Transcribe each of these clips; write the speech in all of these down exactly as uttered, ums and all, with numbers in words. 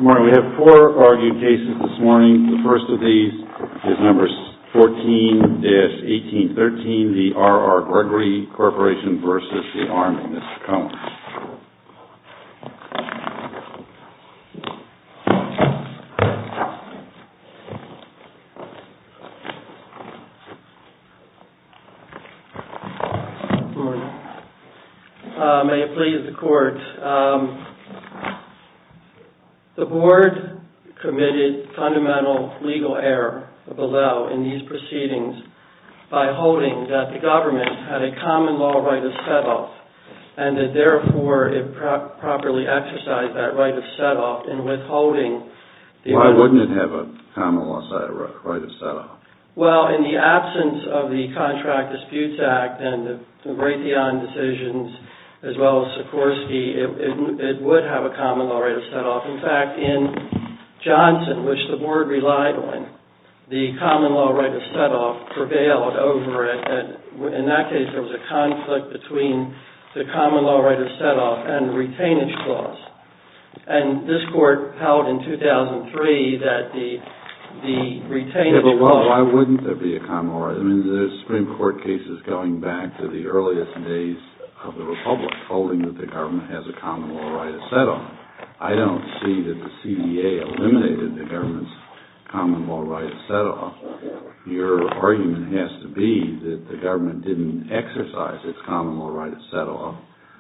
Good morning. We have four argued cases this morning. The first of these is number fourteen dash eighteen thirteen, the R R. Gregory Corporation versus the Army. Mister Cohen. Good morning. Uh, may it please the Court. Um, The Board committed fundamental legal error below in these proceedings by holding that the government had a common law right of set-off and that therefore it pro- properly exercised that right of set-off in withholding the... Why wouldn't it have a common law right of set-off? Well, in the absence of the Contract Disputes Act and the, the Raytheon decisions, as well as Sikorsky, it, it, it would have a common law right of set-off. In fact, in Johnson, which the Board relied on, the common law right of set-off prevailed over it. And in that case, there was a conflict between the common law right of set-off and the retainage clause. And this Court held in two thousand three that the, the retainage yeah, but clause... why wouldn't there be a common law right? I mean, there's Supreme Court cases going back to the earliest days of the Republic, holding that the government has a common law right of set-off. I don't see that the C D A eliminated the government's common law right of set-off. Your argument has to be that the government didn't exercise its common law right of set-off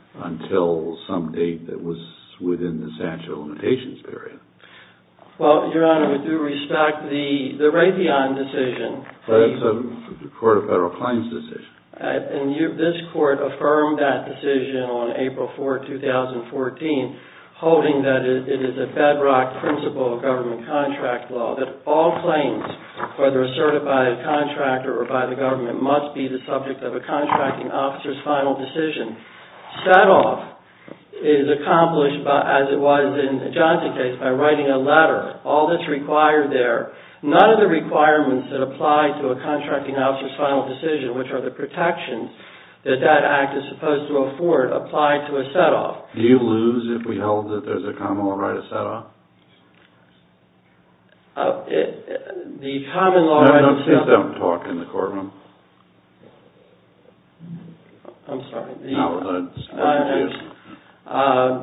until some date that was within the statute of limitations period. Well, Your Honor, with due respect, the, the Raytheon decision... But it's a Court of Federal Claims decision. Uh, and you, this Court affirmed that decision on April fourth, two thousand fourteen, holding that it, it is a bedrock principle of government contract law that all claims, whether a certified contractor or by the government, must be the subject of a contracting officer's final decision. Set-off is accomplished, by, as it was in the Johnson case, by writing a letter. All that's required there, none of the requirements that apply to a contracting officer's final decision, which are the protections that that act is supposed to afford, apply to a set-off. Do you lose if we hold that there's a common law right of set-off? Uh, it, the common law no, right no, of please set-off... don't talk in the courtroom. I'm sorry. The, no, that's uh, uh,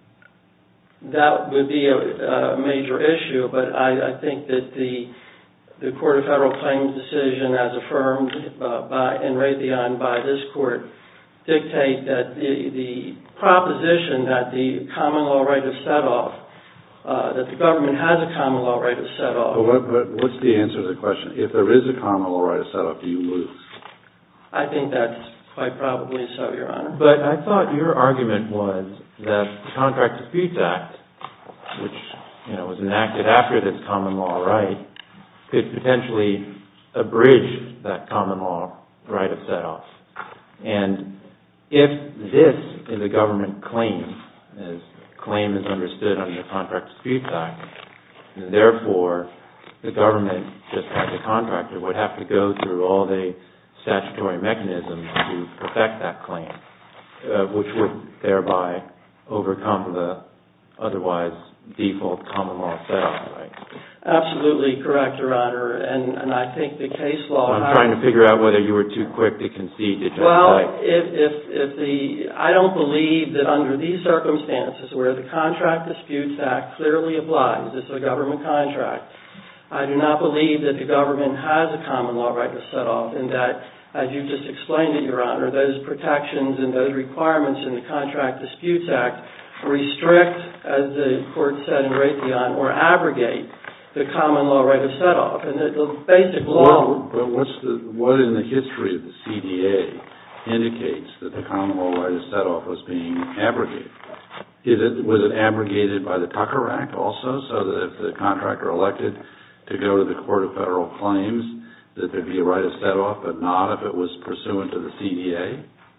that would be a, a major issue, but I, I think that the the Court of Federal Claims decision, as affirmed uh, by in Raytheon by this Court, dictate that the, the proposition that the common law right of set-off, uh, that the government has a common law right of set-off. But what, but what's the answer to the question? If there is a common law right of set-off, do you lose? I think that's quite probably so, Your Honor. But I thought your argument was that the Contract Disputes Act, which you know was enacted after this common law right, could potentially abridge that common law right of set-off. And if this is a government claim, as claim is understood under the Contract Disputes Act, and therefore the government, just like the contractor, would have to go through all the statutory mechanisms to perfect that claim, uh, which would thereby overcome the otherwise default common law set-off right. Absolutely correct, Your Honor, and, and I think the case law... I'm trying to figure out whether you were too quick to concede to Judge Well, Dyke. if, if, if the... I don't believe that under these circumstances where the Contract Disputes Act clearly applies, it's a government contract, I do not believe that the government has a common law right to set off, and that, as you just explained it, Your Honor, those protections and those requirements in the Contract Disputes Act restrict, as the Court said in Raytheon, or abrogate the common law right of set-off. And the, the basic law... But what's the, what in the history of the C D A indicates that the common law right of set-off was being abrogated? Is it, was it abrogated by the Tucker Act also, so that if the contractor elected to go to the Court of Federal Claims, that there'd be a right of set-off, but not if it was pursuant to the C D A?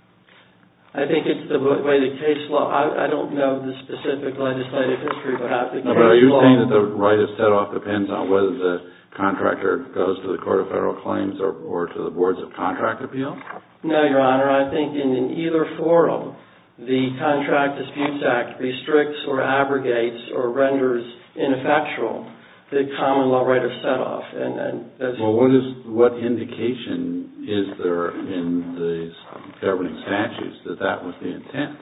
I think it's the way the case law... I, I don't know the specific legislative history, but I think the no, case but are you law... saying that the right of set-off depends on whether the contractor goes to the Court of Federal Claims or, or to the Boards of Contract Appeal? No, Your Honor. I think in, in either forum, the Contract Disputes Act restricts or abrogates or renders ineffectual the common law right of set-off. And, and well, what is what indication is there in the governing statutes that that was the intent?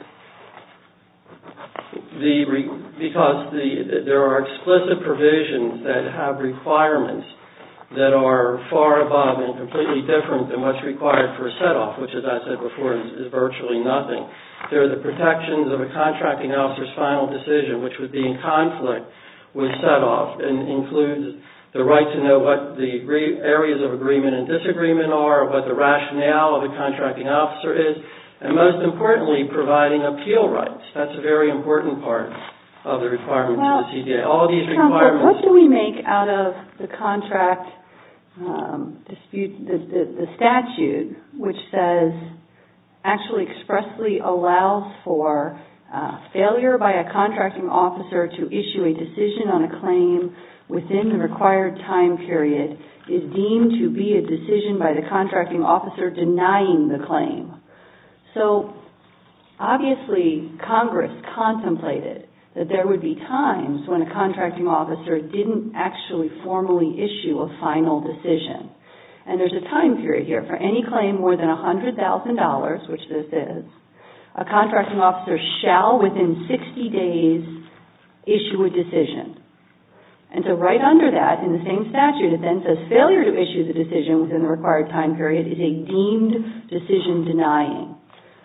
The re, because the there are explicit provisions that have requirements that are far above and completely different than what's required for a set-off, which, as I said before, is, is virtually nothing. There are the protections of a contracting officer's final decision, which would be in conflict with set-off, and includes the right to know what the agree- areas of agreement and disagreement are, what the rationale of the contracting officer is, and most importantly, providing appeal rights. That's a very important part of the requirements well, of the C D A. All these Counsel, requirements... what do we make out of the contract um, dispute, the, the, the statute, which says, actually expressly allows for uh, failure by a contracting officer to issue a decision on a claim within the required time period is deemed to be a decision by the contracting officer denying the claim. So, obviously, Congress contemplated that there would be times when a contracting officer didn't actually formally issue a final decision. And there's a time period here. For any claim more than one hundred thousand dollars, which this is, a contracting officer shall, within sixty days, issue a decision. And so right under that, in the same statute, it then says failure to issue the decision within the required time period is a deemed decision denying.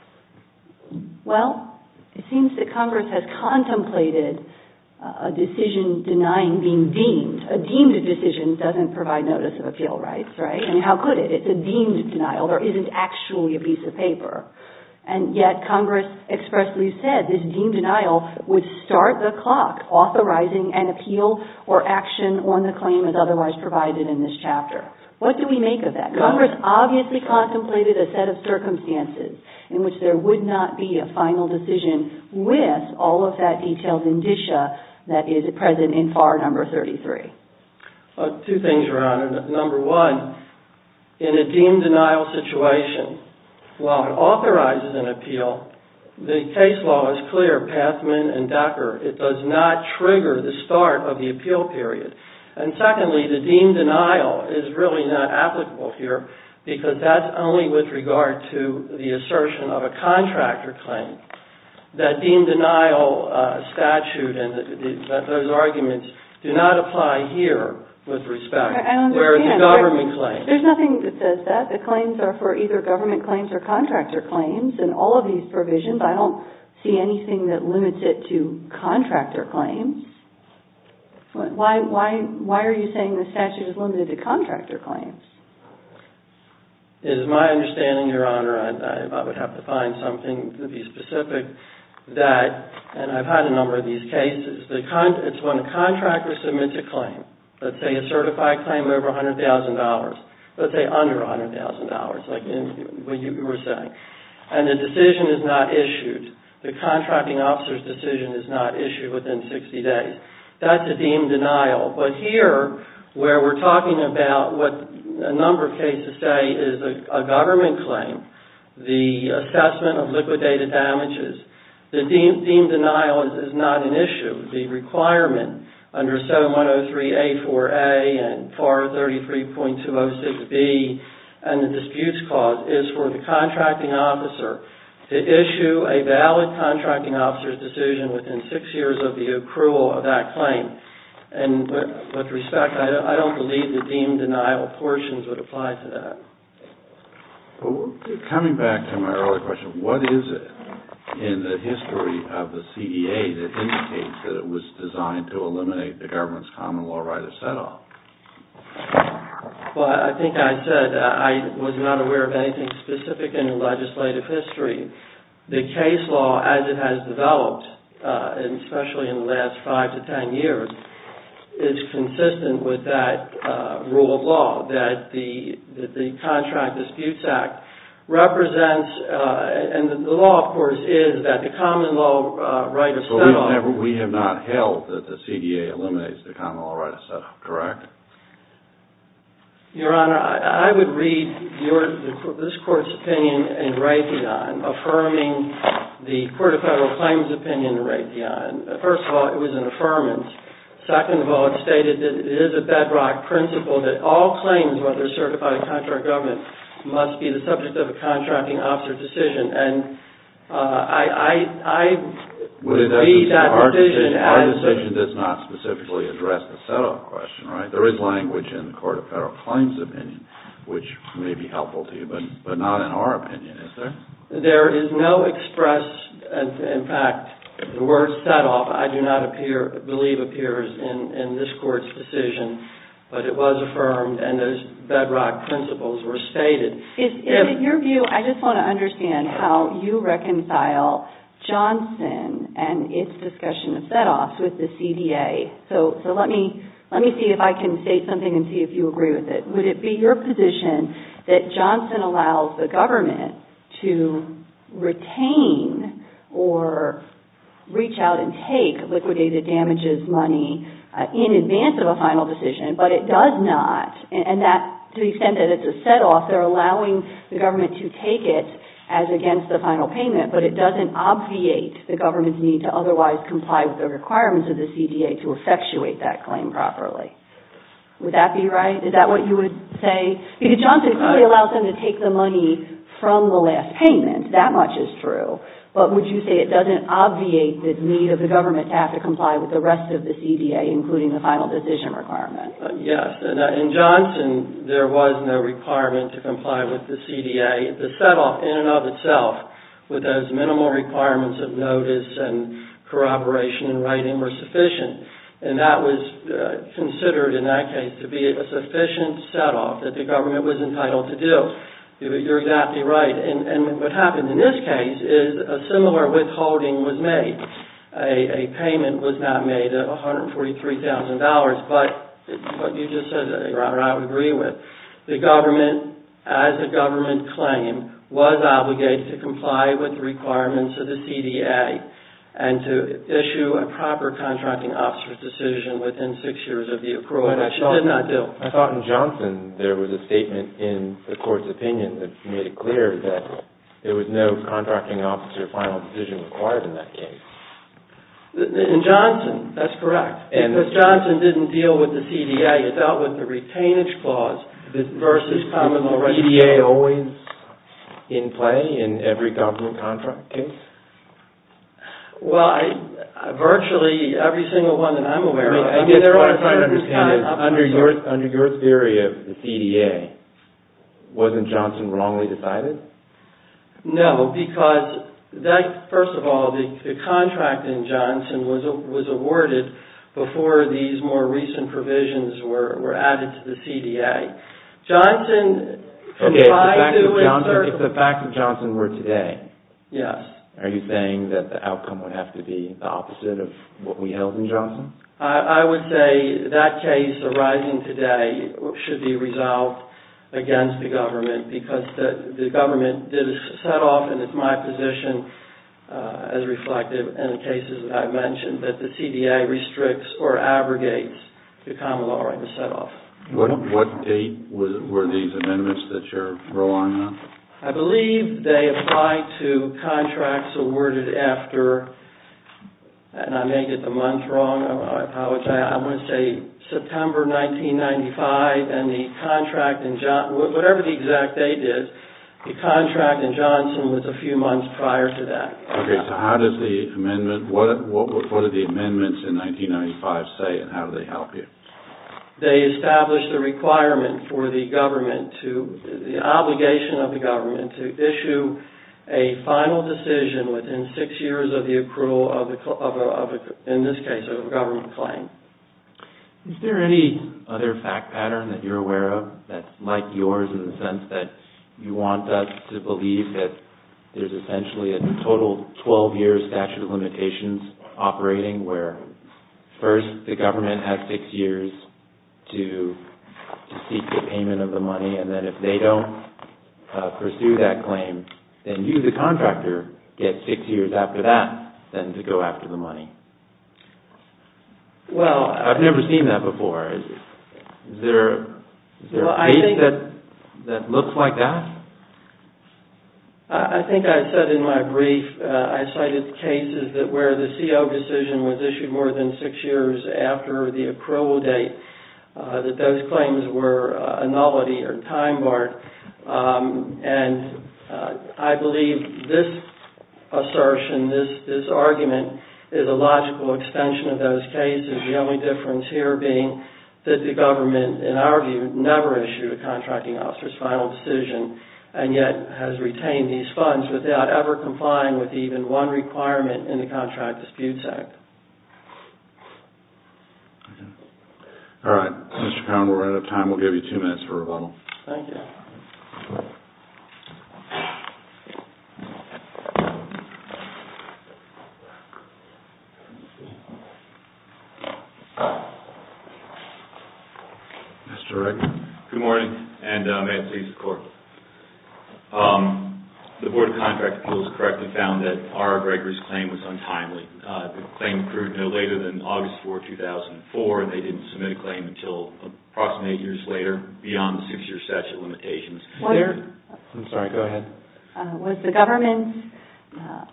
Well, it seems that Congress has contemplated uh, a decision denying being deemed. A deemed decision doesn't provide notice of appeal rights, right? I mean, how could it? It's a deemed denial. There isn't actually a piece of paper. And yet Congress expressly said this deemed denial would start the clock authorizing an appeal or action on the claim as otherwise provided in this chapter. What do we make of that? Congress obviously contemplated a set of circumstances in which there would not be a final decision with all of that detailed indicia that is present in F A R number thirty-three. Uh, two things, Your Honor. Number one, in a deemed denial situation, while it authorizes an appeal, the case law is clear, Pathman and Decker. It does not trigger the start of the appeal period. And secondly, the deemed denial is really not applicable here because that's only with regard to the assertion of a contractor claim. That deemed denial uh, statute and the, the, that those arguments do not apply here with respect, where it's a government claim. There's nothing that says that. The claims are for either government claims or contractor claims, and all of these provisions, I don't see anything that limits it to contractor claims. Why, why, why are you saying the statute is limited to contractor claims? It is my understanding, Your Honor, and I, I would have to find something to be specific, that, and I've had a number of these cases, the con- it's when a contractor submits a claim, let's say a certified claim over one hundred thousand dollars, let's say under one hundred thousand dollars, like in, what you were saying, and the decision is not issued, the contracting officer's decision is not issued within sixty days. That's a deemed denial. But here, where we're talking about what a number of cases say is a, a government claim, the assessment of liquidated damages, the deemed, deemed denial is, is not an issue. The requirement under seven one oh three A four A and F A R thirty-three point two oh six B and the disputes clause is for the contracting officer to issue a valid contracting officer's decision within six years of the accrual of that claim. And with, with respect, I don't, I don't believe the deemed denial portions would apply to that. Well, coming back to my earlier question, what is it in the history of the C D A that indicates that it was designed to eliminate the government's common law right of set-off? Well, I think I said uh, I was not aware of anything specific in the legislative history. The case law, as it has developed, uh, and especially in the last five to ten years, is consistent with that uh, rule of law, that the, that the Contract Disputes Act represents, uh, and the, the law, of course, is that the common law uh, right of so set-off... Never, we have not held that the C D A eliminates the common law right of set-off, correct? Your Honor, I, I would read your, the, this Court's opinion in Raytheon affirming the Court of Federal Claims opinion in Raytheon. First of all, it was an affirmance. Second of all, it stated that it is a bedrock principle that all claims, whether certified or contract government, must be the subject of a contracting officer decision. And uh, I, I, I would read that decision as... Our decision does not specifically address the set-off question, right? There is language in the Court of Federal Claims opinion which may be helpful to you, but, but not in our opinion, is there? There is no express, in fact, the word set-off I do not appear, believe appears in, in this Court's decision, but it was affirmed and those bedrock principles were stated. Is, is it your view, I just want to understand how you reconcile Johnson and its discussion of set-offs with the C D A. So, so let me... Let me see if I can state something and see if you agree with it. Would it be your position that Johnson allows the government to retain or reach out and take liquidated damages money uh, in advance of a final decision, but it does not, and, and that to the extent that it's a set-off, they're allowing the government to take it as against the final payment, but it doesn't obviate the government's need to otherwise comply with the requirements of the C D A to effectuate that claim properly. Would that be right? Is that what you would say? Because Johnson clearly allows them to take the money from the last payment. That much is true. But would you say it doesn't obviate the need of the government to have to comply with the rest of the C D A, including the final decision requirement? Uh, yes. And, uh, in Johnson, there was no requirement to comply with the C D A. The set-off in and of itself, with those minimal requirements of notice and corroboration in writing, were sufficient. And that was uh, considered in that case to be a sufficient set-off that the government was entitled to do. You're exactly right. And, and what happened in this case is a similar withholding was made. A, a payment was not made of one hundred forty-three thousand dollars, but what you just said, Your Honor, I would agree with. The government, as a government claim, was obligated to comply with the requirements of the C D A and to issue a proper contracting officer's decision within six years of the accrual, which it did not do. I thought in Johnson there was a statement in the Court's opinion that made it clear that there was no contracting officer final decision required in that case. In Johnson, that's correct. And because Johnson didn't deal with the C D A, it dealt with the retainage clause versus common law. Is the C D A always in play in every government contract case? Well, I, I, virtually every single one that I'm aware I mean, of. I, I guess what I'm trying to understand is, under your, under your theory of the C D A, wasn't Johnson wrongly decided? No, because that, first of all, the, the contract in Johnson was was awarded before these more recent provisions were, were added to the C D A. Johnson okay, tried to Johnson, if the facts of Johnson were today, yes. Are you saying that the outcome would have to be the opposite of what we held in Johnson? I, I would say that case arising today should be resolved against the government because the, the government did a set-off, and it's my position, uh, as reflected in the cases that I've mentioned, that the C D A restricts or abrogates the common law right to set-off. What, what date was, were these amendments that you're relying on? I believe they apply to contracts awarded after, and I may get the month wrong, I apologize, I want to say September nineteen ninety-five, and the contract in John, whatever the exact date is, the contract in Johnson was a few months prior to that. Okay, so how does the amendment, what, what, what did the amendments in nineteen ninety-five say, and how do they help you? They established a requirement for the government to, the obligation of the government to issue a final decision within six years of the accrual of, the, of, a, of a, in this case, of a government claim. Is there any other fact pattern that you're aware of that's like yours in the sense that you want us to believe that there's essentially a total twelve-year statute of limitations operating where first the government has six years to, to seek the payment of the money, and then if they don't uh, pursue that claim, then you, the contractor, get six years after that then to go after the money? Well, I've never seen that before. Is, is there, is there well, a case that, that looks like that? I think I said in my brief, uh, I cited cases that where the C O decision was issued more than six years after the accrual date, uh, that those claims were uh, a nullity or time barred. Um, and uh, I believe this assertion, this, this argument, is a logical extension of those cases, the only difference here being that the government, in our view, never issued a contracting officer's final decision, and yet has retained these funds without ever complying with even one requirement in the Contract Disputes Act. Okay. All right, Mister Cowan, we're out of time. We'll give you two minutes for rebuttal. Thank you. Mister Regner. Good morning, and uh, may it please the Court. Um, the Board of Contract Appeals correctly found that R R. Gregory's claim was untimely. Uh, the claim accrued no later than August fourth, two thousand four, and they didn't submit a claim until approximately eight years later, beyond the six-year statute of limitations. Was there, I'm sorry, go ahead. Uh, was the government's uh,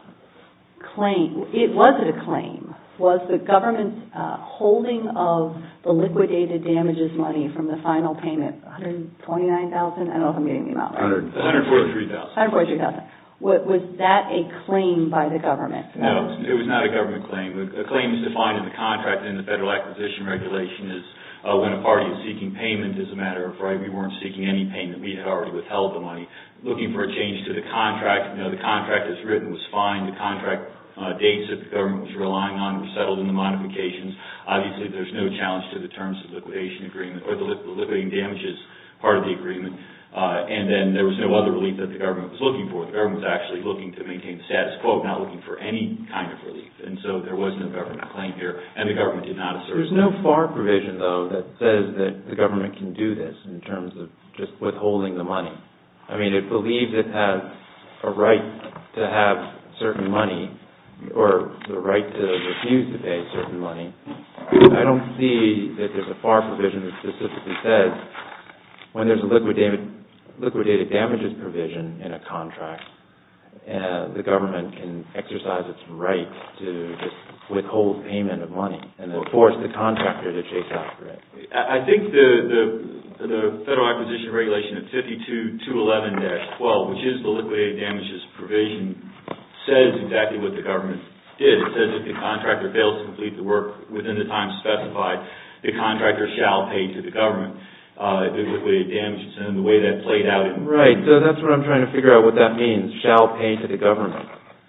claim, it was it a claim? Was the government's uh, holding of the liquidated damages money from the final payment, one hundred twenty-nine thousand dollars? I don't know if I'm getting the amount right. one hundred forty-three thousand dollars. one hundred forty-three thousand dollars. Was that a claim by the government? No, it was not a government claim. A claim is defined in the contract and in the Federal Acquisition Regulation as uh, when a party is seeking payment as a matter of right. We weren't seeking any payment. We had already withheld the money. Looking for a change to the contract. You know, the contract as written was fine. The contract Uh, dates that the government was relying on were settled in the modifications. Obviously, there's no challenge to the terms of the liquidation agreement or the li- liquidating damages part of the agreement. Uh, and then there was no other relief that the government was looking for. The government was actually looking to maintain the status quo, not looking for any kind of relief. And so there was no government claim here, and the government did not assert. There's no F A R provision, though, that says that the government can do this in terms of just withholding the money. I mean, it believes it has a right to have certain money, or the right to refuse to pay certain money. I don't see that there's a F A R provision that specifically says when there's a liquidated, liquidated damages provision in a contract, uh, the government can exercise its right to just withhold payment of money and then force the contractor to chase after it. I think the, the, the Federal Acquisition Regulation at fifty-two two eleven dash twelve, which is the liquidated damages provision, says exactly what the government did. It says if the contractor fails to complete the work within the time specified, the contractor shall pay to the government uh, the liquidated damages. And the way that played out in... Right, so that's what I'm trying to figure out what that means, shall pay to the government.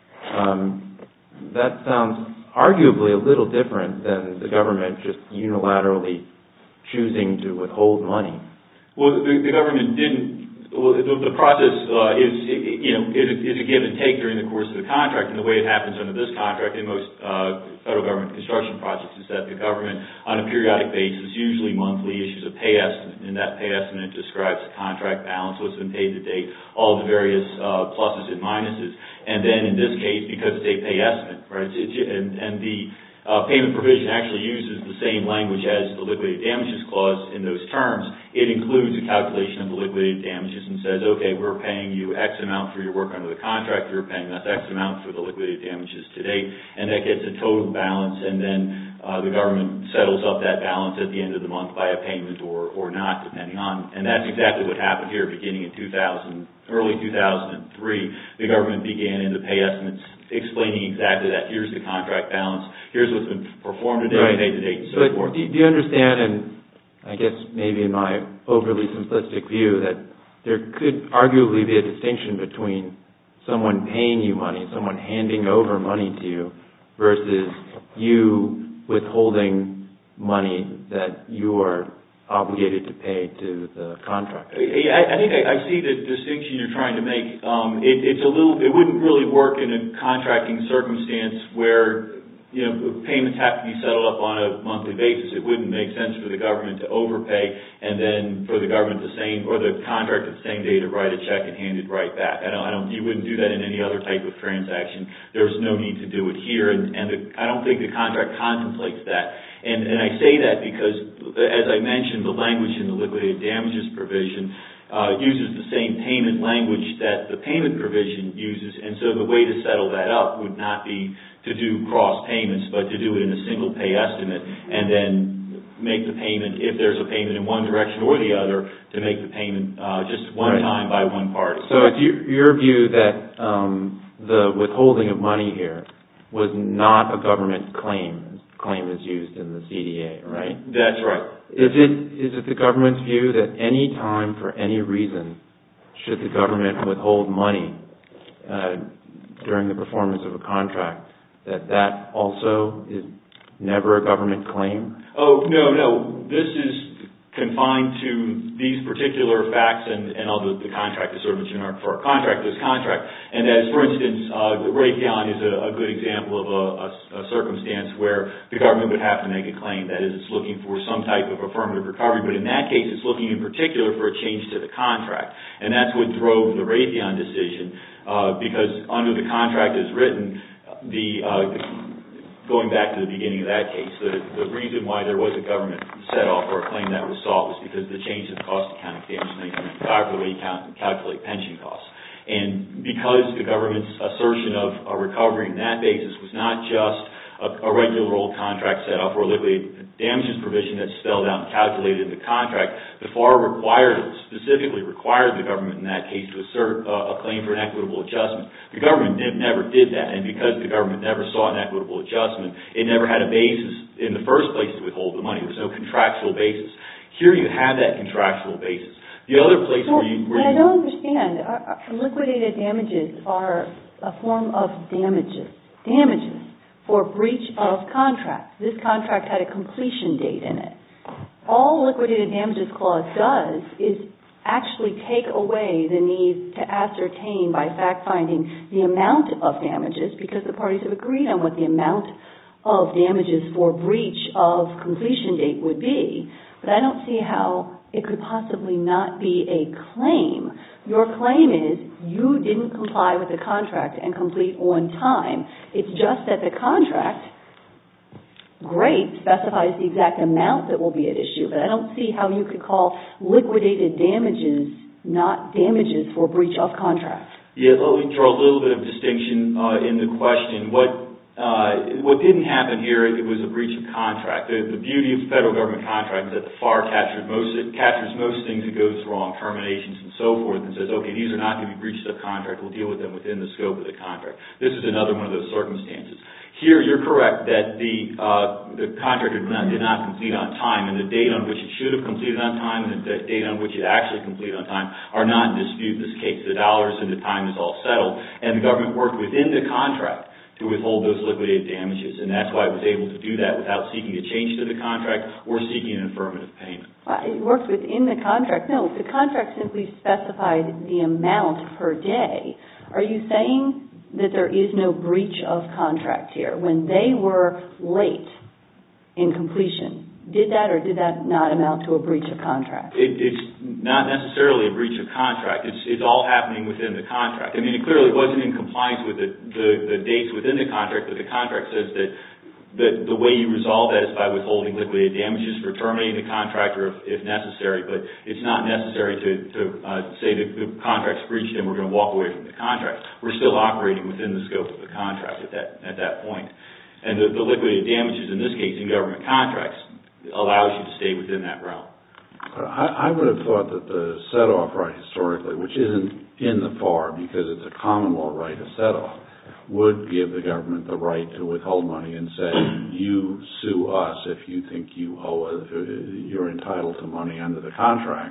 Um, that sounds arguably a little different than the government just unilaterally choosing to withhold money. Well, the, the government didn't... Well, the, the process uh, is, you know, is a, is a give and take during the course of the contract, and the way it happens under this contract in most uh, federal government construction projects is that the government, on a periodic basis, usually monthly, issues a pay estimate, and that pay estimate describes the contract balance, what's been paid to date, all the various uh, pluses and minuses, and then in this case, because it's a pay estimate, right, it's, it's, and, and the Uh, payment provision actually uses the same language as the liquidated damages clause in those terms. It includes a calculation of the liquidated damages and says, okay, we're paying you X amount for your work under the contract, you're paying us X amount for the liquidated damages to date, and that gets a total balance, and then uh, the government settles up that balance at the end of the month by a payment or, or not, depending on, and that's exactly what happened here beginning in two thousand, early two thousand three. The government began in the pay estimates explaining exactly that. Here's the contract balance. Here's what's been performed today, right. paid to date, and so but forth. Do you understand, and I guess maybe in my overly simplistic view, that there could arguably be a distinction between someone paying you money, someone handing over money to you, versus you withholding money that you are obligated to pay to the contractor? I, I think I, I see the distinction you're trying to make. Um, it, it's a little. It wouldn't really work in a contracting circumstance where, you know, payments have to be settled up on a monthly basis. It wouldn't make sense for the government to overpay and then for the government the same, or the contractor the same day to write a check and hand it right back. I don't. I don't. You wouldn't do that in any other type of transaction. There's no need to do it here, and, and the, I don't think the contract contemplates that. And, and I say that because, as I mentioned, the language in the liquidated damages provision uh, uses the same payment language that the payment provision uses, and so the way to settle that up would not be to do cross payments, but to do it in a single pay estimate, and then make the payment, if there's a payment in one direction or the other, to make the payment uh, just one right. time by one party. So it's your, your view that um, the withholding of money here was not a government claim, claim is used in the C D A, right? That's right. Is it is it the government's view that any time for any reason should the government withhold money uh, during the performance of a contract, that that also is never a government claim? Oh, no, no. This is confined to these particular facts and, and all the, the contract is sort of generic for a contract is contract. And as, for instance, uh, Raytheon is a, a good example of a, a, a circumstance where the government would have to make a claim. That is, it's looking for some type of affirmative recovery, but in that case, it's looking in particular for a change to the contract. And that's what drove the Raytheon decision, uh, because under the contract as written, the, uh, the going back to the beginning of that case, the, the reason why there was a government set-off or a claim that was sought was because the change in the cost accounting standards in nineteen ninety-five for the way you count, calculate pension costs. And because the government's assertion of a recovery in that basis was not just a, a regular old contract set-off or a liquidated damages provision that's spelled out and calculated in the contract, the F A R required, specifically required the government in that case to assert uh, a claim for an equitable adjustment. The government did, never did that, and because the government never sought an equitable adjustment, it never had a basis in the first place to withhold the money. There was no contractual basis. Here you have that contractual basis. The other place well, where you... Where I you, don't understand. Our, our liquidated damages are a form of damages. Damages. For breach of contract. This contract had a completion date in it. All liquidated damages clause does is actually take away the need to ascertain by fact-finding the amount of damages, because the parties have agreed on what the amount of damages for breach of completion date would be. But I don't see how it could possibly not be a claim. Your claim is you didn't comply with the contract and complete on time. It's just that the contract, great, specifies the exact amount that will be at issue, but I don't see how you could call liquidated damages not damages for breach of contract. Yeah, let me draw a little bit of distinction uh, in the question. What Uh, what didn't happen here, it was a breach of contract. The, the beauty of federal government contract is that the F A R captures most, it captures most things that goes wrong, terminations and so forth, and says, okay, these are not going to be breaches of contract. We'll deal with them within the scope of the contract. This is another one of those circumstances. Here, you're correct that the uh, the contract did not, did not complete on time, and the date on which it should have completed on time and the date on which it actually completed on time are not in dispute in this case. The dollars and the time is all settled, and the government worked within the contract to withhold those liquidated damages, and that's why it was able to do that without seeking a change to the contract or seeking an affirmative payment. Uh, it worked within the contract. No, the contract simply specified the amount per day. Are you saying that there is no breach of contract here? When they were late in completion, did that or did that not amount to a breach of contract? It, it's not necessarily a breach of contract. It's, it's all happening within the contract. I mean, it clearly wasn't in compliance with the, the, the dates within the contract, but the contract says that the, the way you resolve that is by withholding liquidated damages for terminating the contract or if, if necessary, but it's not necessary to, to uh, say that the contract's breached and we're going to walk away from the contract. We're still operating within the scope of the contract at that, at that point. And the, the liquidated damages in this case in government contracts allows you to stay within that realm. I, I would have thought that the set-off right historically, which isn't in the F A R because it's a common law right of set-off, would give the government the right to withhold money and say, you sue us if you think you owe us, you're entitled to money under the contract,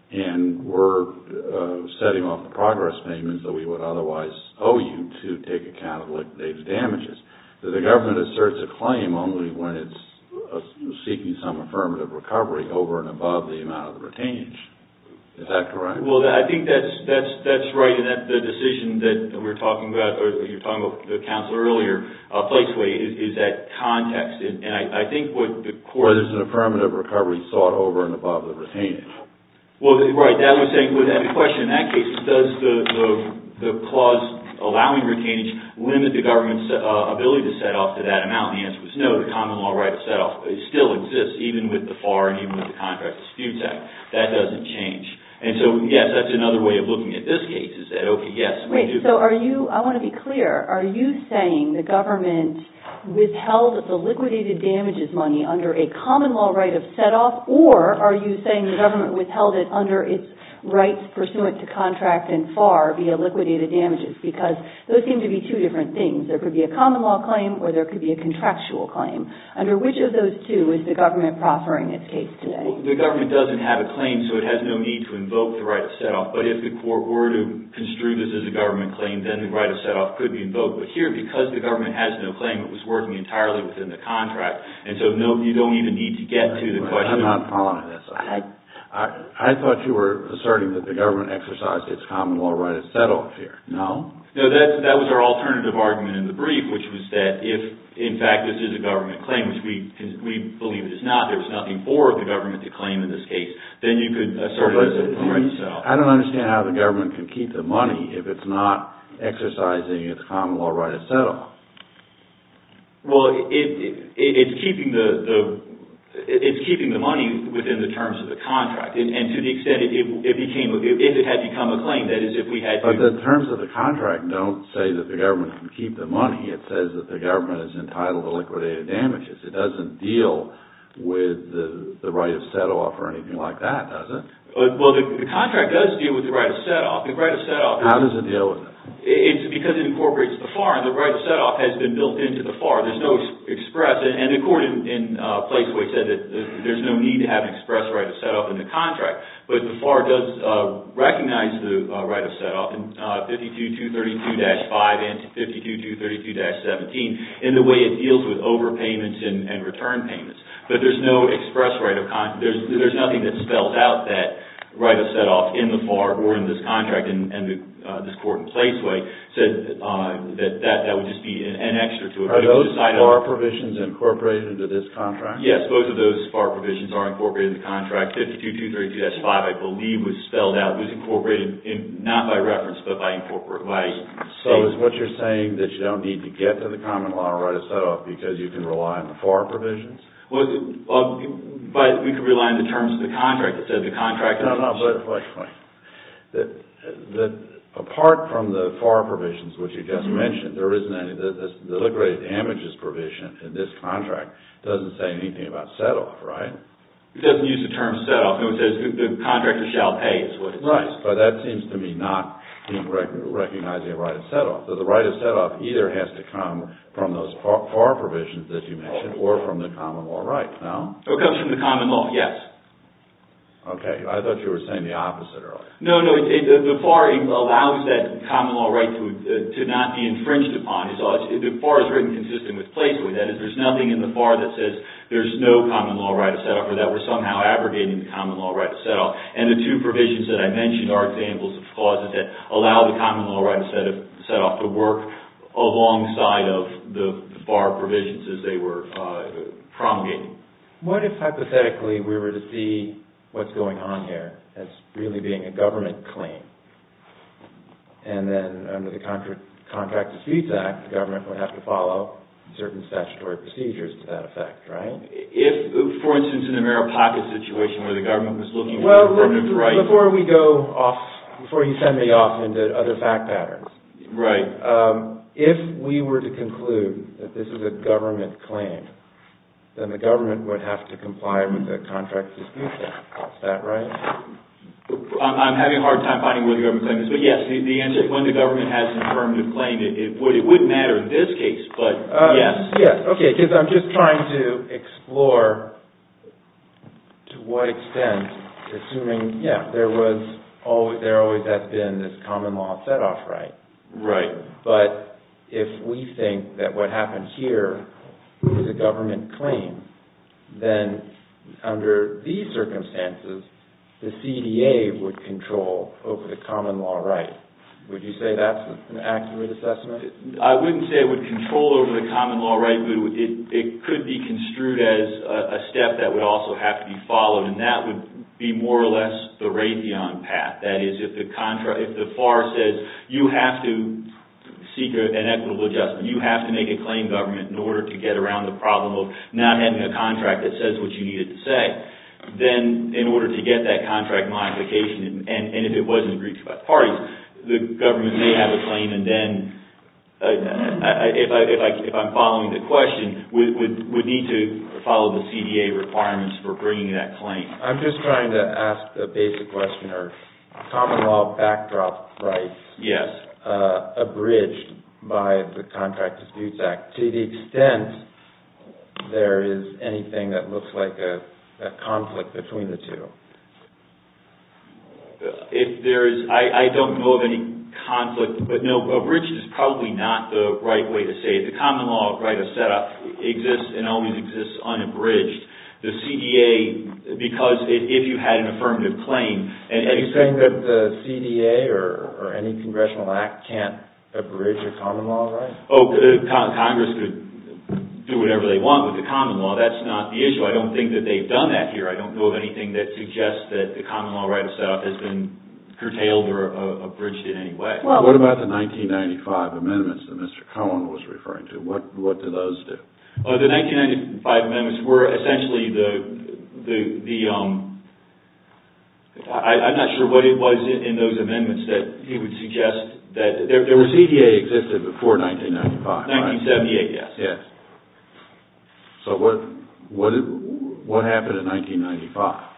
and we're uh, setting off the progress payments that we would otherwise owe you to take account of liquidated damages. So the government asserts a claim only when it's Uh, seeking some affirmative recovery over and above the amount of the retainage. Is that correct? Well, I think that's that's that's right, and that the decision that we were talking about, or you were talking about the counsel earlier, uh, Placeway, is, is that context, and, and I, I think what the court... Or there's an affirmative recovery sought over and above the retainage. Well, right, that was saying, well, the question in that case is, does the, the, the clause allowing retainage limit the government's uh, ability to set off to that amount? And the answer was no. The common law right of set off it still exists, even with the F A R and even with the Contract Disputes Act. That doesn't change. And so, yes, that's another way of looking at this case, is that, okay, yes, we Wait, do. so are you, I want to be clear, are you saying the government withheld the liquidated damages money under a common law right of set-off, or are you saying the government withheld it under its rights pursuant to contract and F A R via liquidated damages? Because those seem to be two different things. There could be a common law claim or there could be a contractual claim. Under which of those two is the government proffering its case today? Well, the government doesn't have a claim, so it has no need to invoke the right of set-off. But if the court were to construe this as a government claim, then the right of set-off could be invoked. But here, because the government has no claim, it was working entirely within the contract. And so no, you don't even need to get to the question. I'm not following this. I, I, I thought you were asserting that the government exercised its common law right of set-off here. No? No, that, that was our alternative argument in the brief, which was that if, in fact, this is a government claim, which we we believe it is not, there was nothing for the government to claim in this case, then you could assert it as a right of set-off. I don't understand how the government can keep the money if it's not exercising its common law right of set-off. Well, it, it, it, it's keeping the, the it's keeping the money within the terms of the contract, and, and to the extent it, it, it became, if it had become a claim, that is, if we had to. But the terms of the contract don't say that the government can keep the money. It says that the government is entitled to liquidated damages. It doesn't deal with the the right of set-off or anything like that, does it? Uh, well, the, the contract does deal with the right of set-off. The right of set-off. How does it deal with it? It's because it incorporates the F A R, and the right of set-off has been built into the F A R. There's no express, and, and the court in, in uh, Placeway said that there's no need to have an express right of set-off in the contract, but the F A R does uh, recognize the uh, right of set-off in uh, fifty-two two thirty-two dash five and fifty-two two thirty-two dash seventeen in the way it deals with overpayments and, and return payments. But there's no express right of con- there's there's nothing that spells out that right of set-off in the F A R or in this contract, and, and the, uh, this court in Placeway said uh, that, that that would just be an, an extra to it. Are those F A R provisions incorporated into this contract? Yes, both of those F A R provisions are incorporated in the contract. fifty-two two thirty-two dash five, I believe, was spelled out, was incorporated in, not by reference, but by incorporate by So is what you're saying that you don't need to get to the common law right of set-off because you can rely on the F A R provisions? Well, uh, but we could rely on the terms of the contract. It said the contract. No, no, but wait, wait. That, that apart from the F A R provisions, which you just mm-hmm. mentioned, there isn't any. The, the, the liquidated damages provision in this contract doesn't say anything about set-off, right? It doesn't use the term set-off. No, it says the contractor shall pay is what it says. Right, but that seems to me not being rec- recognizing a right of set-off. So the right of set-off either has to come from those F A R provisions that you mentioned or from the common law right, no? It comes from the common law, yes. Okay, I thought you were saying the opposite earlier. No, no, it, it, the F A R allows that common law right to uh, to not be infringed upon. It's, it's, the F A R is written consistent with Placeway. That is, there's nothing in the F A R that says there's no common law right of set-off or that we're somehow abrogating the common law right of set-off. And the two provisions that I mentioned are examples of clauses that allow the common law right of set-off to work alongside of the F A R provisions as they were uh, promulgated. What if hypothetically we were to see what's going on here as really being a government claim, and then under the Contra- Contract Disputes Act, the government would have to follow certain statutory procedures to that effect, right? If, for instance, in the Merrill Pocket situation where the government was looking for well, affirmative rights... Before we go off, before you send me off into other fact patterns. Right. Um, if we were to conclude that this is a government claim, then the government would have to comply with the Contract Disputes Act. Is that right? I'm, I'm having a hard time finding where the government claim is, but yes, the, the answer, when the government has an affirmative claim, it, it would. It wouldn't matter in this case, but uh, yes. Yes, okay, because I'm just trying to explore to what extent, assuming, yeah, there was always, there always has been this common law set-off right. Right. But if we think that what happened here is a government claim, then under these circumstances, the C D A would control over the common law right. Would you say that's an accurate assessment? I wouldn't say it would control over the common law right, but it, it could be construed as a, a step that would also have to be followed, and that would be more or less the Raytheon path. That is, if the contra- if the F A R says you have to seek a, an equitable adjustment, you have to make a claim government in order to get around the problem of not having a contract that says what you need it to say, then in order to get that contract modification, and, and if it wasn't agreed to by the parties, the government may have a claim, and then uh, I, if, I, if, I, if I'm following the question, would, would, would need to follow the C D A requirements for bringing that claim. I'm just trying to ask the basic question, are common law backdrop rights yes. uh, abridged by the Contract Disputes Act to the extent there is anything that looks like a, a conflict between the two? If there is, I, I don't know of any conflict, but no, abridged is probably not the right way to say it. The common law right of setup exists and always exists unabridged. The C D A, because if, if you had an affirmative claim, and are you saying that the C D A or, or any congressional act can't abridge a common law right? Oh, uh, con- Congress could do whatever they want with the common law. That's not the issue. I don't think that they've done that here. I don't know of anything that suggests that the common law right of setup has been curtailed or uh, abridged in any way. Well, what about the nineteen ninety-five amendments that Mister Cohen was referring to? What what do those do? Uh, the nineteen ninety-five amendments were essentially the the the um. I, I'm not sure what it was in, in those amendments that he would suggest that there there the was. C D A existed before nineteen ninety-five. nineteen seventy-eight, right? yes. Yes. So what what what happened in nineteen ninety-five?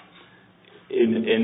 In in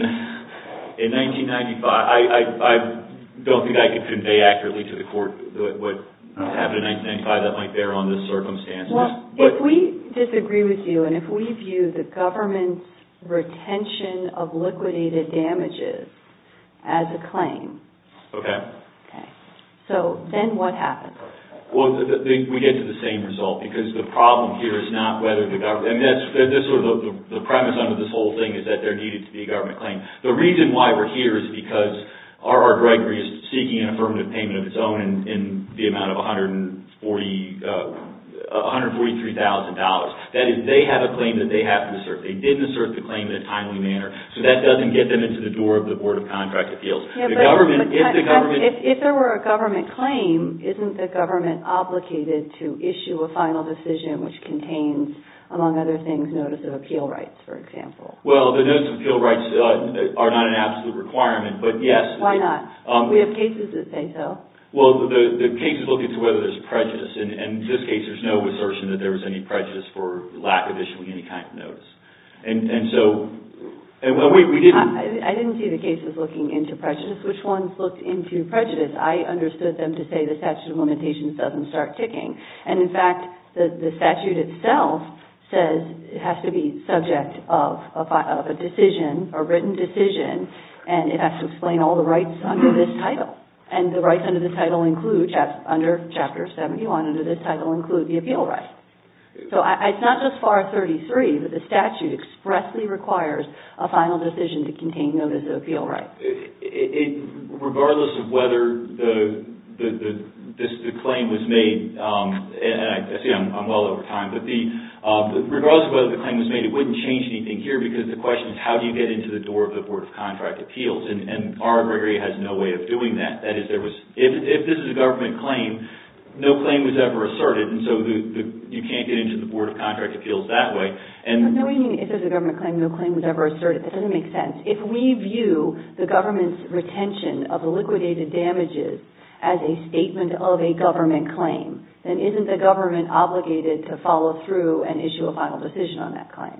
in nineteen ninety-five, I, I I don't think I could convey accurately to the court what, what okay. happened in nineteen ninety-five that might bear on this circumstance. Well, but, if we disagree with you, and if we view the government's retention of liquidated damages as a claim, okay. Okay. So then what happens? Well, the, the, we get to the same result because the problem here is not whether the government. I mean, that's, that's sort of the, the, the premise under this whole thing is that there needed to be a government claim. The reason why we're here is because R R. Gregory is seeking an affirmative payment of its own in, in the amount of one hundred forty, uh, one hundred forty-three thousand dollars. That is, they have a claim that they have to assert. They didn't assert the claim in a timely manner, so that doesn't get them into the door of the Board of Contract Appeals. Yeah, the but, government, but if the government, if, if there were a government claim, isn't the government obligated to issue a final decision which contains, among other things, notice of appeal rights, for example? Well, the notice of appeal rights uh, are not an absolute requirement, but yes. Why not? Um, we have cases that say so. Well, the, the cases look into whether there's prejudice, and, and in this case there's no assertion that there was any prejudice for lack of issuing any kind of notice. And and so, and we, we didn't... I, I didn't see the cases looking into prejudice. Which ones looked into prejudice? I understood them to say the statute of limitations doesn't start ticking. And in fact, the, the statute itself says it has to be subject of a, of a decision, a written decision, and it has to explain all the rights under this title. And the rights under this title include, under Chapter seventy-one, under this title include the appeal right. So I, it's not just F A R thirty-three, but the statute expressly requires a final decision to contain notice of appeal right. It, it, regardless of whether the the, the, this, the claim was made, um, and I see I'm, I'm well over time, but the uh, regardless of whether the claim was made, it wouldn't change anything here because the question is how do you get into the door of the Board of Contract Appeals? And, and R R. Gregory has no way of doing that. That is, there was if, if this is a government claim, no claim was ever asserted, and so the, the, you can't get into the Board of Contract Appeals that way. And no, what do you mean if there's a government claim, no claim was ever asserted? That doesn't make sense. If we view the government's retention of the liquidated damages as a statement of a government claim, then isn't the government obligated to follow through and issue a final decision on that claim?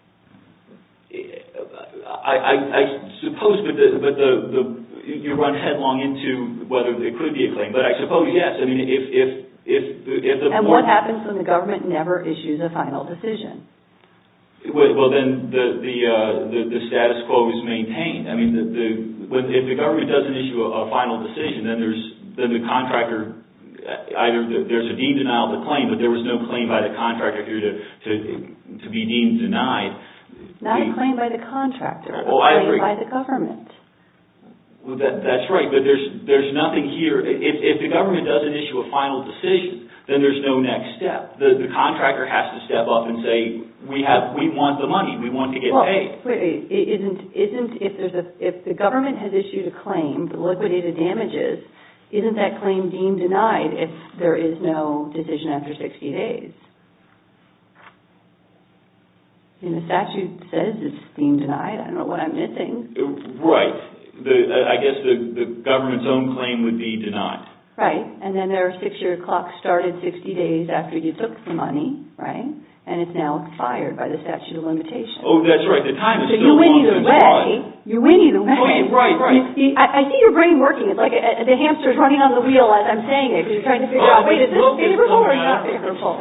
I, I, I suppose, but the, but the, the you run headlong into whether it could be a claim. But I suppose yes. I mean, if if if the, if the and board, what happens when the government never issues a final decision? Well, well then the the, uh, the the status quo is maintained. I mean, the, the when if the government doesn't issue a, a final decision, then there's then the contractor either the, there's a deemed denial of the claim, but there was no claim by the contractor here to to to be deemed denied. Not the, a claim by the contractor, a oh, I claim agree. by the government. Well, that, that's right, but there's there's nothing here. If, if the government doesn't issue a final decision, then there's no next step. The, the contractor has to step up and say, "We have, we want the money. We want to get well, paid." Wait, isn't isn't if there's a if the government has issued a claim for liquidated damages, isn't that claim deemed denied if there is no decision after sixty days? mean, the statute says it's deemed denied. I don't know what I'm missing. Right. The, I guess the, the government's own claim would be denied. Right. And then their six-year clock started sixty days after you took the money, right? And it's now expired by the statute of limitations. Oh, that's right. The time is so still you win long either since way. gone. You win either way. Oh, yeah, right, right. You, you, I, I see your brain working. It's like a, a, the hamster's running on the wheel as I'm saying it because you're trying to figure oh, out, wait, is this well, favorable or not not favorable?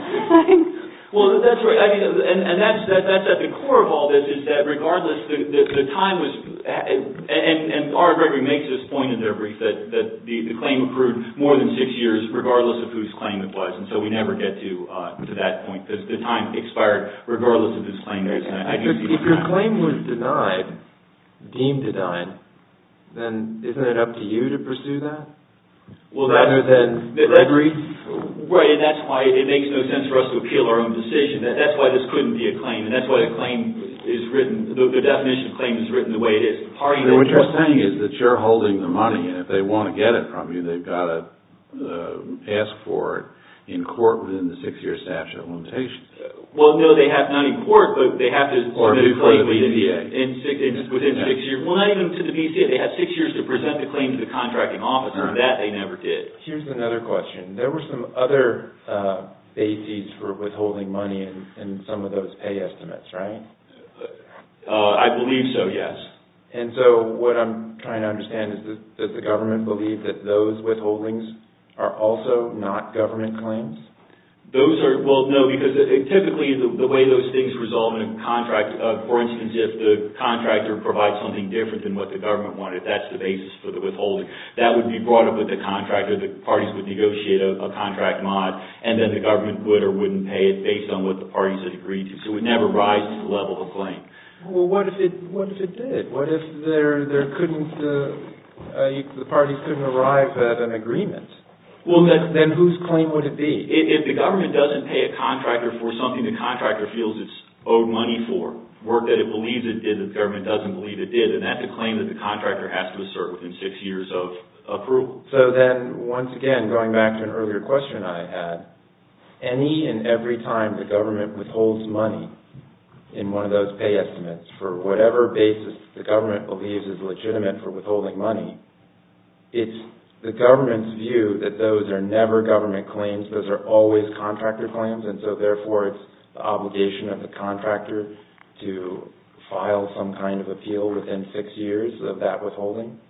Well, that's right. I mean, and, and that's that, that's at the core of all this is that regardless, the, the, the time was, and and R. Gregory makes this point in their brief that, that the, the claim accrued more than six years, regardless of whose claim it was, and so we never get to uh, to that point because the time expired regardless of whose claim it is. And I, I do if see if your claim was denied, deemed denied, then isn't it up to you to pursue that? Well, rather than Gregory? Right, and that's why it makes no sense for us to appeal our own decision. That, that's why this couldn't be a claim, and that's why the claim is written, the, the definition of claim is written the way it is. The party so what you're saying is that you're holding the money, and if they want to get it from you, they've got to uh, ask for it in court within the six-year statute of limitations. Uh, well, no, they have not in court, but they have to or submit a claim the B C A. within, in six, in, within yeah. six years. Well, not even to the B C A. They have six years to present the claim to the contracting officer. Right. That they never did. Here's another question. There were some other uh, bases for withholding money in, in some of those pay estimates, right? Uh, I believe so, yes. And so what I'm trying to understand is, that, does the government believe that those withholdings are also not government claims? Those are, well, no, because it, typically the, the way those things resolve in a contract, uh, for instance, if the contractor provides something different than what the government wanted, that's the basis for the withholding. That would be brought up with the contractor. The parties would negotiate a, a contract mod, and then the government would or wouldn't pay it based on what the parties had agreed to. So it would never rise to the level of claim. Well, what if it what if it did? What if there there couldn't uh, uh, you, the parties couldn't arrive at an agreement? Well, that, then whose claim would it be? If the government doesn't pay a contractor for something the contractor feels it's owed money for, work that it believes it did that the government doesn't believe it did, and that's a claim that the contractor has to assert within six years of approval. So then, once again, going back to an earlier question I had, any and every time the government withholds money in one of those pay estimates for whatever basis the government believes is legitimate for withholding money, it's the government's view that those are never government claims, those are always contractor claims, and so therefore it's the obligation of the contractor to file some kind of appeal within six years of that withholding?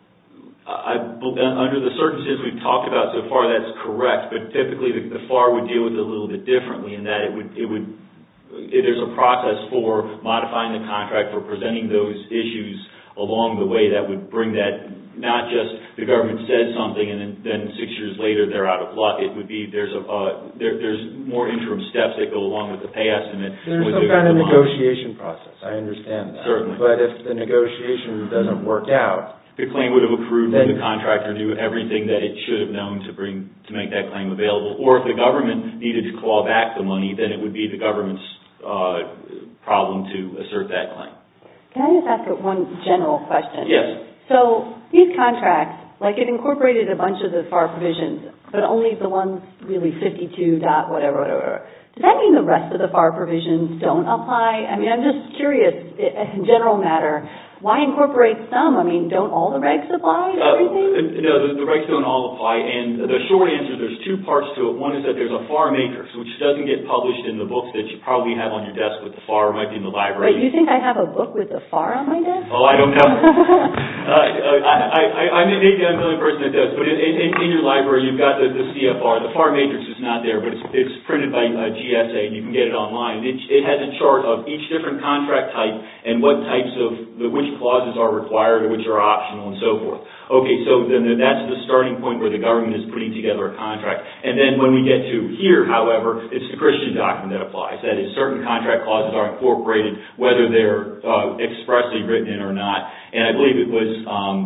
I, under the circumstances we've talked about so far, that's correct, but typically the, the F A R would deal with it a little bit differently in that it would, it would it, there's a process for modifying the contract, for presenting those issues along the way that would bring that. Not just the government says something and then, then six years later they're out of luck. It would be there's a uh, there, there's more interim steps that go along with the pay estimate. There's some the, kind of negotiation process. I understand that. Certainly. But if the negotiation doesn't work out, the claim would have accrued when the contractor knew everything that it should have known to bring to make that claim available. Or if the government needed to claw back the money, then it would be the government's uh, problem to assert that claim. Can I just ask one general question? Yes. So these contracts, like it incorporated a bunch of the F A R provisions, but only the ones really fifty-two dot whatever, whatever. Does that mean the rest of the F A R provisions don't apply? I mean, I'm just curious, in general matter, why incorporate some? I mean, don't all the regs apply to everything? Uh, no, the, the regs don't all apply, and the short answer, there's two parts to it. One is that there's a F A R matrix, which doesn't get published in the books that you probably have on your desk with the F A R, might be in the library. Wait, you think I have a book with the F A R on my desk? Oh, I don't know. uh, I, I, I, I maybe I'm the only person that does, but in, in, in your library, you've got the, the C F R. The F A R matrix is not there, but it's, it's printed by uh, G S A, and you can get it online. It, it has a chart of each different contract type and what types of, the, which clauses are required or which are optional and so forth. Okay, so then that's the starting point where the government is putting together a contract. And then when we get to here, however, it's the Christian doctrine that applies. That is, certain contract clauses are incorporated whether they're uh, expressly written in or not. And I believe it was, um,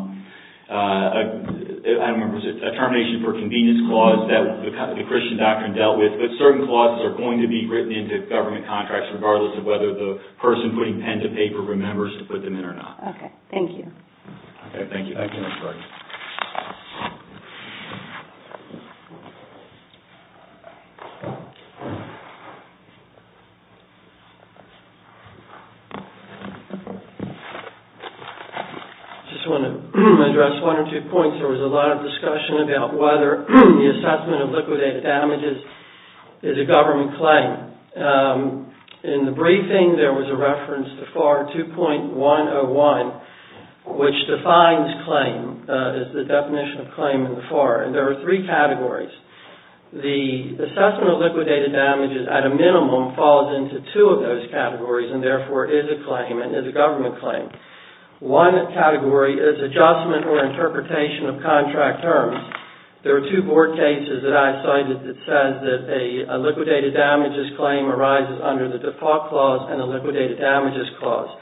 uh, a, I don't remember, was it a termination for convenience clause that the, the Christian doctrine dealt with. But certain clauses are going to be written into government contracts regardless of whether the person putting pen to paper remembers to put them in or not. Okay, thank you. Okay, thank you. Thank you, Miz Bergen. just want to address one or two points. There was a lot of discussion about whether the assessment of liquidated damages is a government claim. Um, in the briefing, there was a reference to F A R two point one oh one, which defines claim uh, as the definition of claim in the F A R. And there are three categories. The assessment of liquidated damages, at a minimum, falls into two of those categories and therefore is a claim and is a government claim. One category is adjustment or interpretation of contract terms. There are two board cases that I cited that says that a, a liquidated damages claim arises under the default clause and a liquidated damages clause.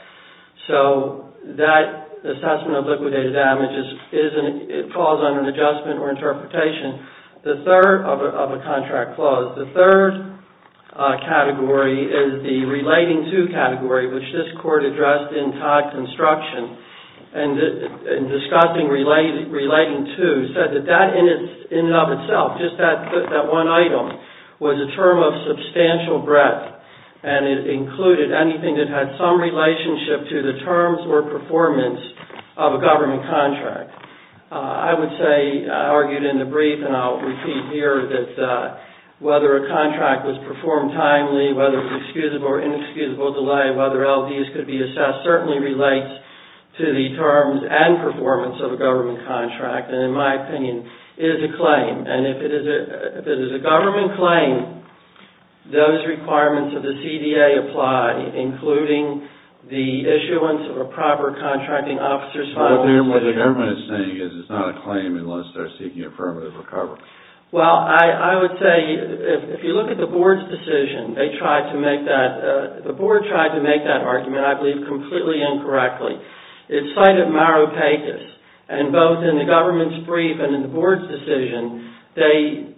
So that assessment of liquidated damages is an, it falls under an adjustment or interpretation. The third of a, of a contract clause. The third uh, category is the relating to category, which this court addressed in Todd Construction, and uh, in discussing relate, relating to, said that that in, its, in and of itself, just that that one item, was a term of substantial breadth, and it included anything that had some relationship to the terms or performance of a government contract. Uh, I would say, I argued in the brief, and I'll repeat here, that uh, whether a contract was performed timely, whether it was excusable or inexcusable delay, whether L Ds could be assessed, certainly relates to the terms and performance of a government contract, and in my opinion, is a claim. And if it is a, if it is a government claim, those requirements of the C D A apply, including the issuance of a proper contracting officer's final decision. What the government is saying is it's not a claim unless they're seeking affirmative recovery. Well, I, I would say if, if you look at the board's decision, they tried to make that, uh, the board tried to make that argument, I believe, completely incorrectly. It cited Maropakis, and both in the government's brief and in the board's decision, they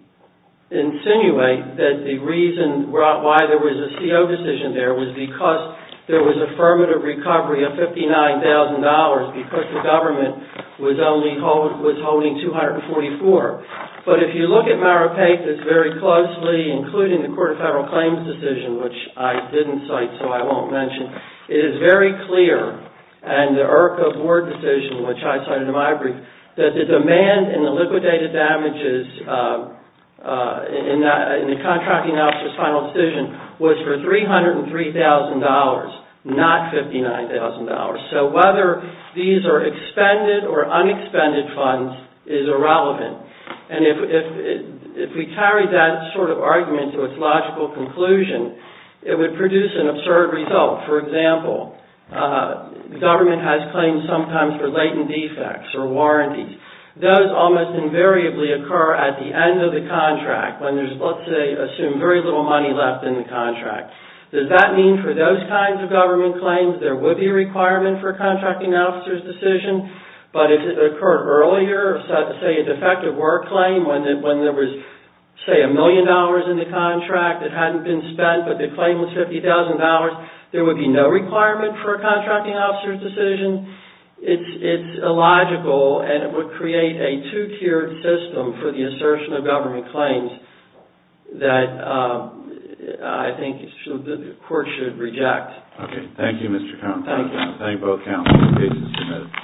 insinuate that the reason why there was a C O decision there was because there was affirmative recovery of fifty-nine thousand dollars because the government was only hold, was holding two hundred forty-four. But if you look at Maropakis very closely, including the Court of Federal Claims decision, which I didn't cite so I won't mention, it is very clear, and the I R C A board decision, which I cited in my brief, that the demand in the liquidated damages uh, uh, in, that, in the contracting officer's final decision was for three hundred three thousand dollars, not fifty-nine thousand dollars. So whether these are expended or unexpended funds is irrelevant. And if, if, if we carry that sort of argument to its logical conclusion, it would produce an absurd result. For example, uh, the government has claims sometimes for latent defects or warranties. Those almost invariably occur at the end of the contract when there's, let's say, assume very little money left in the contract. Does that mean for those kinds of government claims there would be a requirement for a contracting officer's decision? But if it occurred earlier, say a defective work claim when, it, when there was, say, a million dollars in the contract that hadn't been spent but the claim was fifty thousand dollars, there would be no requirement for a contracting officer's decision. It's, it's illogical, and it would create a two-tiered system for the assertion of government claims that uh, I think should, the court should reject. Okay. Thank you, Mister Cohn. Thank you. Thank both counsels. The case is submitted.